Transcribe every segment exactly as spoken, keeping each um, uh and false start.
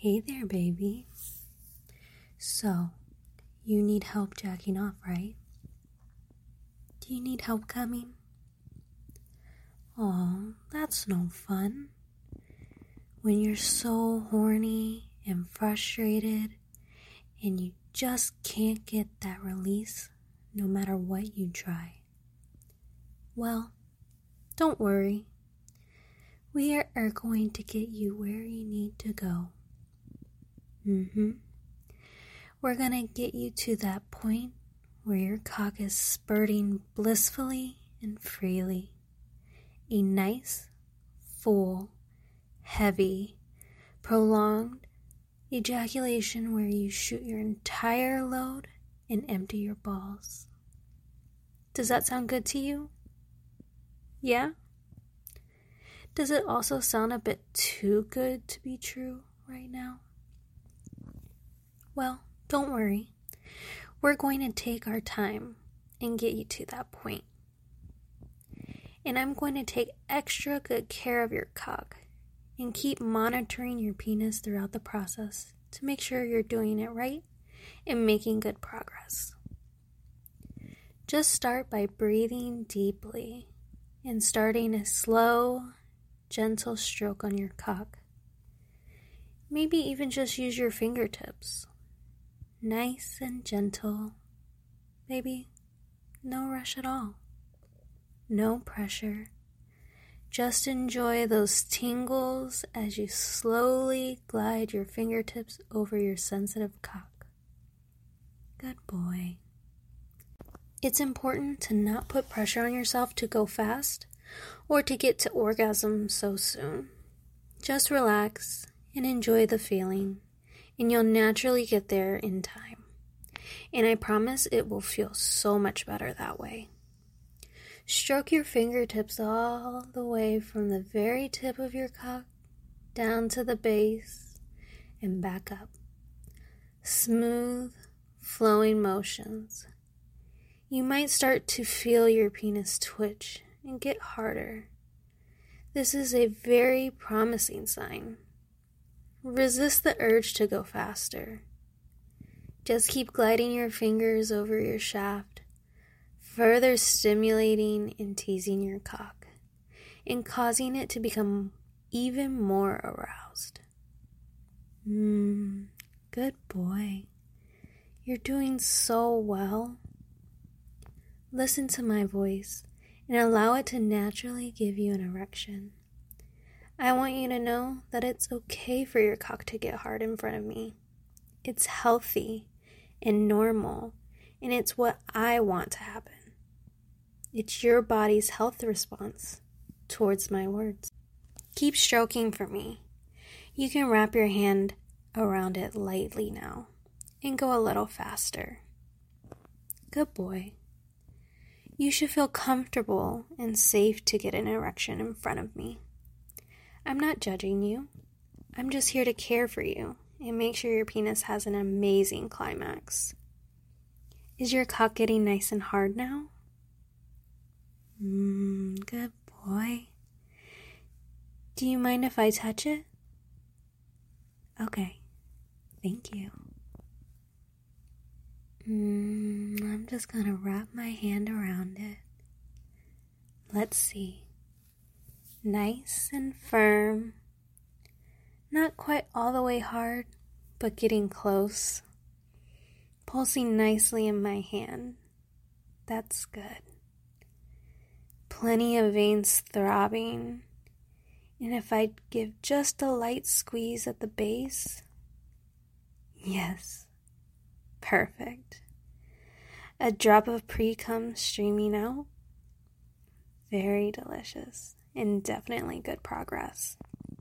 Hey there, baby. So, you need help jacking off, right? Do you need help coming? Oh, that's no fun. When you're so horny and frustrated and you just can't get that release no matter what you try. Well, don't worry. We are, are going to get you where you need to go. Mm-hmm. We're gonna get you to that point where your cock is spurting blissfully and freely. A nice, full, heavy, prolonged ejaculation where you shoot your entire load and empty your balls. Does that sound good to you? Yeah? Does it also sound a bit too good to be true right now? Well, don't worry. We're going to take our time and get you to that point. And I'm going to take extra good care of your cock and keep monitoring your penis throughout the process to make sure you're doing it right and making good progress. Just start by breathing deeply and starting a slow, gentle stroke on your cock. Maybe even just use your fingertips. Nice and gentle. Baby, no rush at all. No pressure. Just enjoy those tingles as you slowly glide your fingertips over your sensitive cock. Good boy. It's important to not put pressure on yourself to go fast or to get to orgasm so soon. Just relax and enjoy the feeling, and you'll naturally get there in time. And I promise it will feel so much better that way. Stroke your fingertips all the way from the very tip of your cock down to the base and back up. Smooth, flowing motions. You might start to feel your penis twitch and get harder. This is a very promising sign. Resist the urge to go faster. Just keep gliding your fingers over your shaft, further stimulating and teasing your cock, and causing it to become even more aroused. Mmm, good boy. You're doing so well. Listen to my voice and allow it to naturally give you an erection. I want you to know that it's okay for your cock to get hard in front of me. It's healthy and normal, and it's what I want to happen. It's your body's health response towards my words. Keep stroking for me. You can wrap your hand around it lightly now and go a little faster. Good boy. You should feel comfortable and safe to get an erection in front of me. I'm not judging you. I'm just here to care for you and make sure your penis has an amazing climax. Is your cock getting nice and hard now? Mmm, good boy. Do you mind if I touch it? Okay, thank you. Mm, I'm just gonna wrap my hand around it. Let's see. Nice and firm. Not quite all the way hard, but getting close. Pulsing nicely in my hand. That's good. Plenty of veins throbbing. And if I give just a light squeeze at the base, yes, perfect. A drop of pre-cum streaming out. Very delicious and definitely good progress.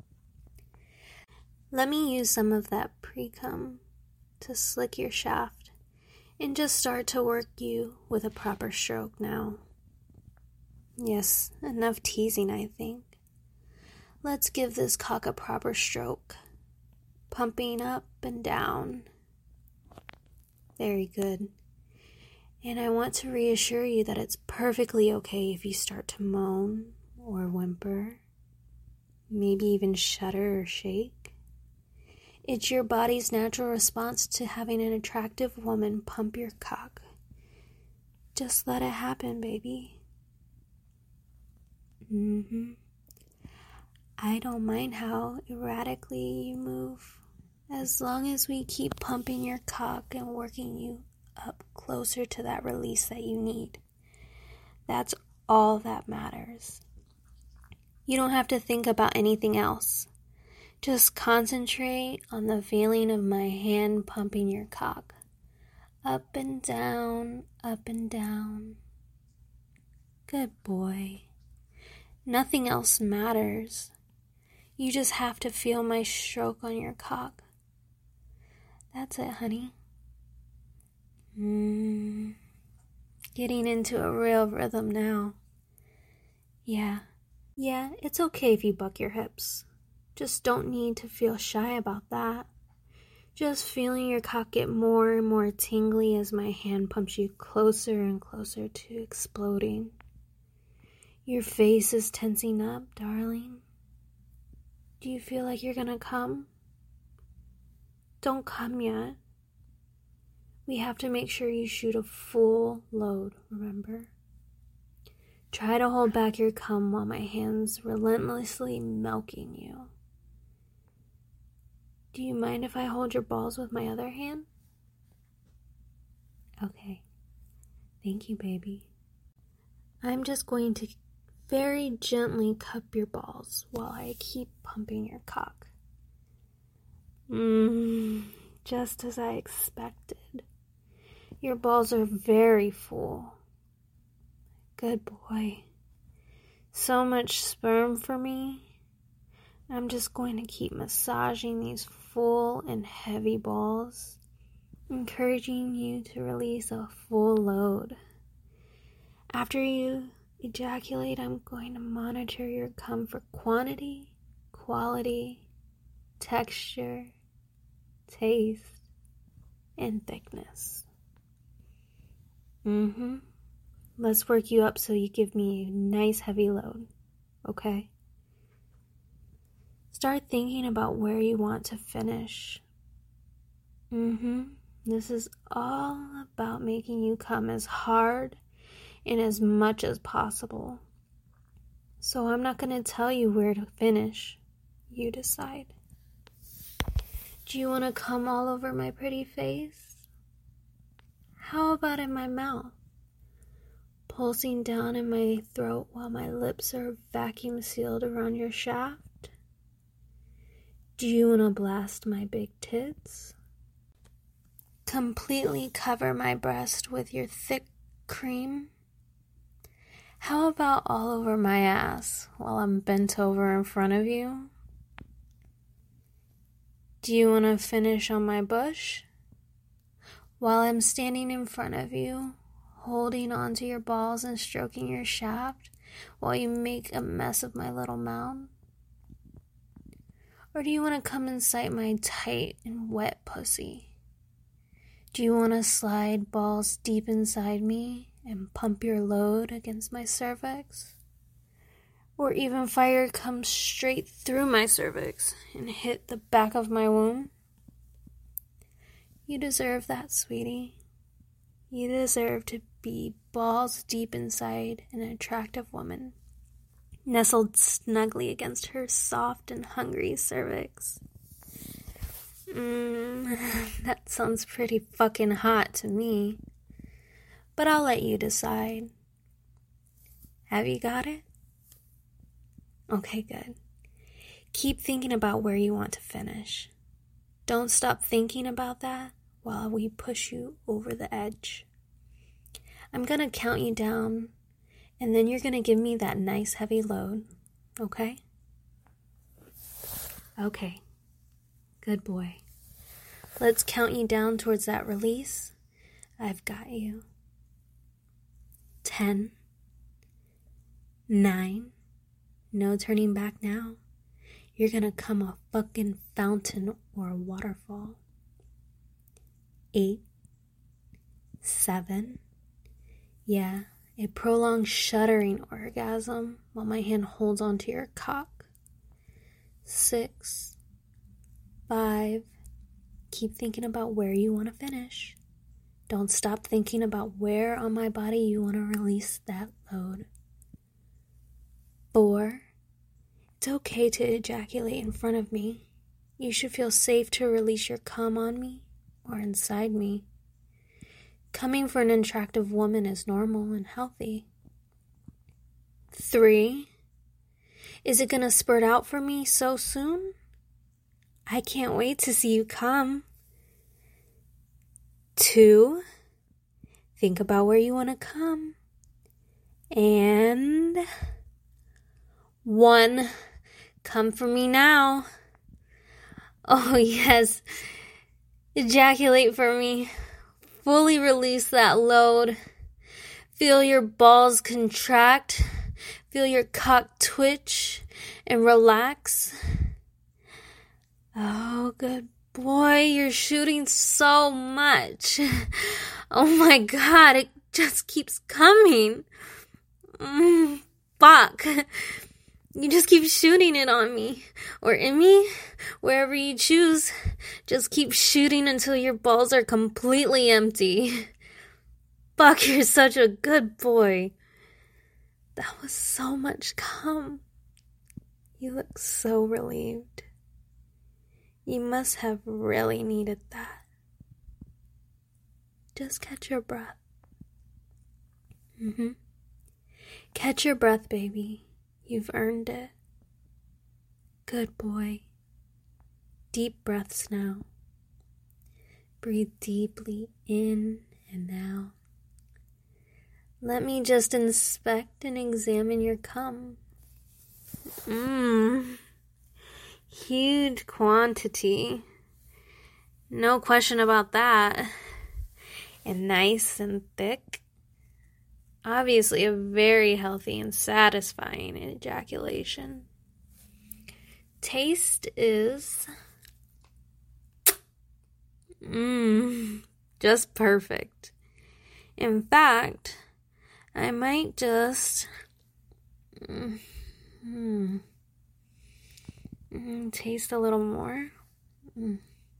Let me use some of that pre-cum to slick your shaft and just start to work you with a proper stroke now. Yes, enough teasing, I think. Let's give this cock a proper stroke. Pumping up and down. Very good. And I want to reassure you that it's perfectly okay if you start to moan or whimper, maybe even shudder or shake. It's your body's natural response to having an attractive woman pump your cock. Just let it happen, baby. Mm-hmm. I don't mind how erratically you move, as long as we keep pumping your cock and working you up closer to that release that you need. That's all that matters. You don't have to think about anything else. Just concentrate on the feeling of my hand pumping your cock. Up and down, up and down. Good boy. Nothing else matters. You just have to feel my stroke on your cock. That's it, honey. Mm, getting into a real rhythm now. Yeah. Yeah, it's okay if you buck your hips. Just don't need to feel shy about that. Just feeling your cock get more and more tingly as my hand pumps you closer and closer to exploding. Your face is tensing up, darling. Do you feel like you're gonna come? Don't come yet. We have to make sure you shoot a full load, remember? Try to hold back your cum while my hand's relentlessly milking you. Do you mind if I hold your balls with my other hand? Okay. Thank you, baby. I'm just going to very gently cup your balls while I keep pumping your cock. Mmm, just as I expected. Your balls are very full. Good boy. So much sperm for me. I'm just going to keep massaging these full and heavy balls, encouraging you to release a full load. After you ejaculate, I'm going to monitor your cum for quantity, quality, texture, taste, and thickness. Mm-hmm. Let's work you up so you give me a nice heavy load, okay? Start thinking about where you want to finish. Mm-hmm. This is all about making you come as hard and as much as possible. So I'm not going to tell you where to finish. You decide. Do you want to come all over my pretty face? How about in my mouth? Pulsing down in my throat while my lips are vacuum sealed around your shaft? Do you want to blast my big tits? Completely cover my breast with your thick cream? How about all over my ass while I'm bent over in front of you? Do you want to finish on my bush? While I'm standing in front of you, holding onto your balls and stroking your shaft while you make a mess of my little mouth? Or do you want to come inside my tight and wet pussy? Do you want to slide balls deep inside me and pump your load against my cervix? Or even fire comes straight through my cervix and hit the back of my womb? You deserve that, sweetie. You deserve to be balls deep inside an attractive woman, nestled snugly against her soft and hungry cervix. Mmm, that sounds pretty fucking hot to me. But I'll let you decide. Have you got it? Okay, good. Keep thinking about where you want to finish. Don't stop thinking about that while we push you over the edge. I'm gonna count you down, and then you're gonna give me that nice heavy load, okay? Okay. Good boy. Let's count you down towards that release. I've got you. Ten. Nine. No turning back now. You're gonna come a fucking fountain or a waterfall. Eight. Seven. Yeah, a prolonged shuddering orgasm while my hand holds onto your cock. Six. Five. Keep thinking about where you want to finish. Don't stop thinking about where on my body you want to release that load. Four, it's okay to ejaculate in front of me. You should feel safe to release your cum on me or inside me. Coming for an attractive woman is normal and healthy. Three, is it gonna spurt out for me so soon? I can't wait to see you come. Two, think about where you want to come. And one, come for me now. Oh yes, ejaculate for me. Fully release that load. Feel your balls contract. Feel your cock twitch and relax. Oh, good boy, you're shooting so much. Oh my God, it just keeps coming. Mm, fuck. You just keep shooting it on me. Or in me. Wherever you choose. Just keep shooting until your balls are completely empty. Fuck, you're such a good boy. That was so much cum. You look so relieved. You must have really needed that. Just catch your breath. Mm-hmm. Catch your breath, baby. You've earned it. Good boy. Deep breaths now. Breathe deeply in and out. Let me just inspect and examine your cum. Mmm. Huge quantity. No question about that. And nice and thick. Obviously a very healthy and satisfying ejaculation. Taste is mmm, just perfect. In fact, I might just mm, mm, mm, taste a little more. Mm.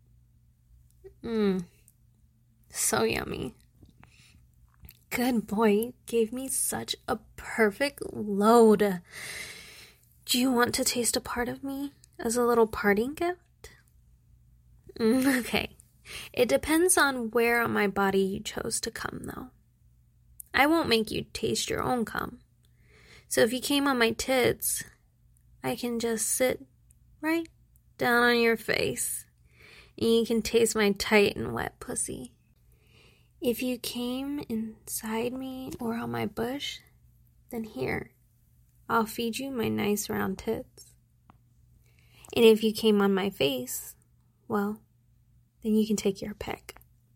Mm. So yummy. Good boy, you gave me such a perfect load. Do you want to taste a part of me as a little parting gift? Mm, okay. It depends on where on my body you chose to come, though. I won't make you taste your own cum. So if you came on my tits, I can just sit right down on your face, and you can taste my tight and wet pussy. If you came inside me or on my bush, then here, I'll feed you my nice round tits. And if you came on my face, well, then you can take your pick.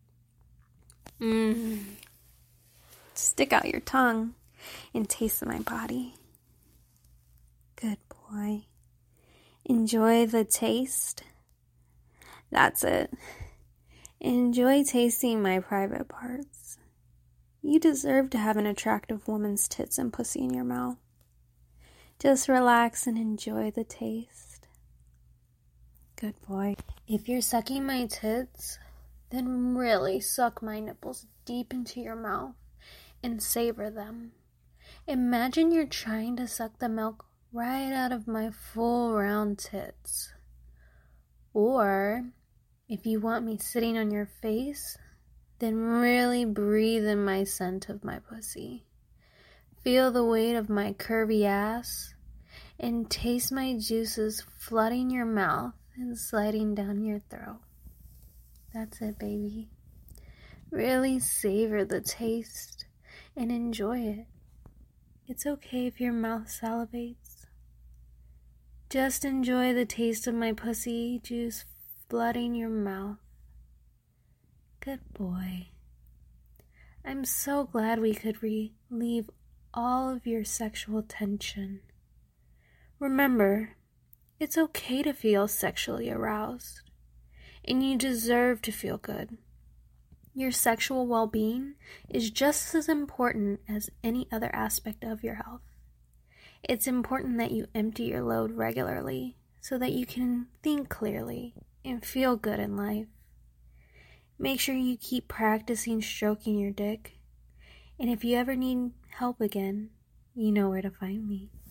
Mmm. Stick out your tongue and taste my body. Good boy. Enjoy the taste. That's it. Enjoy tasting my private parts. You deserve to have an attractive woman's tits and pussy in your mouth. Just relax and enjoy the taste. Good boy. If you're sucking my tits, then really suck my nipples deep into your mouth and savor them. Imagine you're trying to suck the milk right out of my full round tits. Or if you want me sitting on your face, then really breathe in my scent of my pussy. Feel the weight of my curvy ass and taste my juices flooding your mouth and sliding down your throat. That's it, baby. Really savor the taste and enjoy it. It's okay if your mouth salivates. Just enjoy the taste of my pussy juice flooding your mouth. Good boy. I'm so glad we could relieve all of your sexual tension. Remember, it's okay to feel sexually aroused, and you deserve to feel good. Your sexual well-being is just as important as any other aspect of your health. It's important that you empty your load regularly so that you can think clearly and feel good in life. Make sure you keep practicing stroking your dick. And if you ever need help again, you know where to find me.